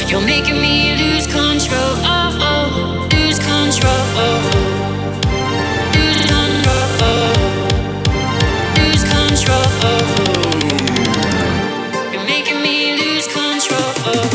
You're making me lose control. Lose control. Lose control. Lose control. You're making me lose control.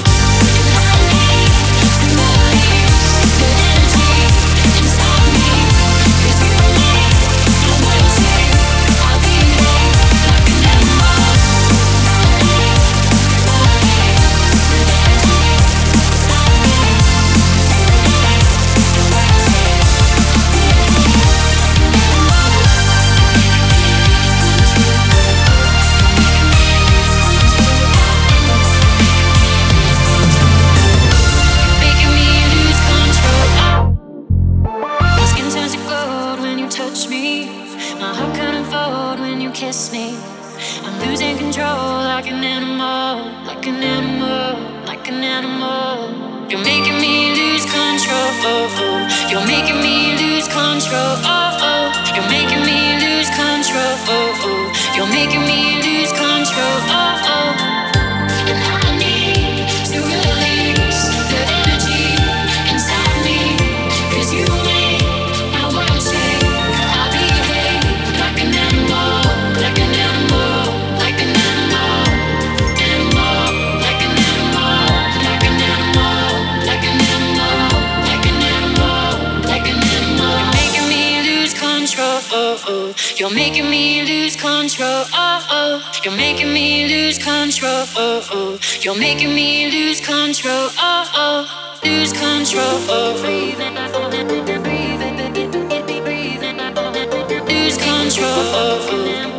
Kiss me. I'm losing control like an animal, like an animal, like an animal. You're making me lose control. You're making me lose control. You're making me lose control. You're making me lose control. And I need to release the energy inside me, 'cause you make my world shake. I behave like an animal. Like an animal, like an animal, animal, like an animal, like an animal, like an animal, like an animal, like an animal. You're making me lose control. You're making me lose control. You're making me lose control. You're making me lose control. Lose control. Lose control.